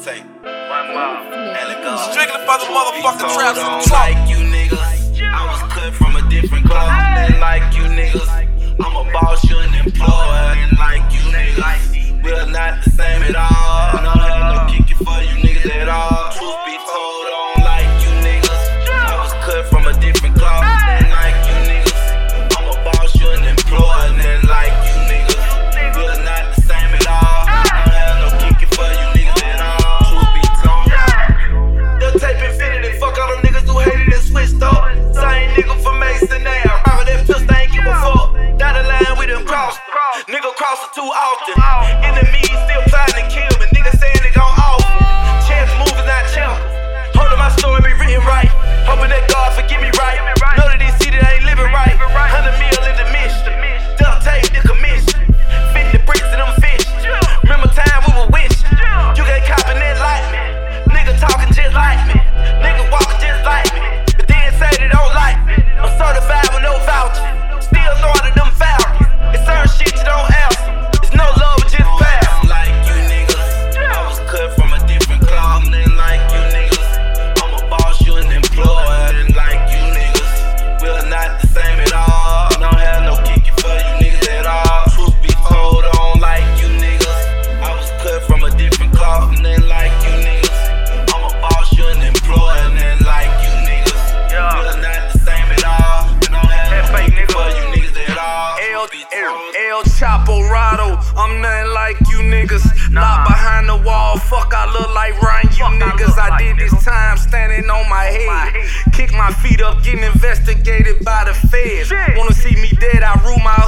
tape. Strictly for the motherfucking traps and truck. Like you niggas, I was cut from a different cloth. Ain't like you niggas, I'm a boss, you an employer. Ain't like you niggas, we're not the same at all. I don't have no kicking for you niggas at all. Truth be told, I don't like you niggas, I was cut from a different cloth. Ain't like you niggas, I'm a boss, you an employer. Ain't like you niggas, we're not the same at all. I don't have no kicking for you niggas at all. Truth be told, the tape infinity, fuck all them niggas who hated and switched up. Same nigga from Mason now, remember that pistol ain't give a fuck. Down the line we done crossed, nigga crossing too often. Enemies still plotting to kill me, niggas saying they gon' off. Chance moving, not channel. Holding my story be written right, hoping that God forgive me right. Know that these cities ain't living right. 100 mil in the mission, duct tape the commission. 50 bricks in them fish. Remember time we were wishing. You can't copy that like me. Nigga talking just like me. Nigga walking just like me. But then say they don't like me. I'm certified with no voucher. Still throwing at them Falcons. It's certain shit you don't answer. It's no love, but just pass. Like you niggas, I was cut from a different cloth. Ain't like you niggas, I'm a boss, you an employer. Ain't like you niggas, we're not the same at all. I don't have no kicking for you niggas at all. Truth be told, I don't like you niggas, I was cut from a different cloth. Ain't like you niggas, I'm a boss, you an employer. Ain't like you niggas, we're not the same at all. I don't have no kicking for you niggas at all. El Chaporado, I'm nothing like you niggas. Locked behind the wall, fuck, I look like Ryan, you niggas. I did this time standing on my head. Kick my feet up, getting investigated by the feds. Wanna see me dead, I rule my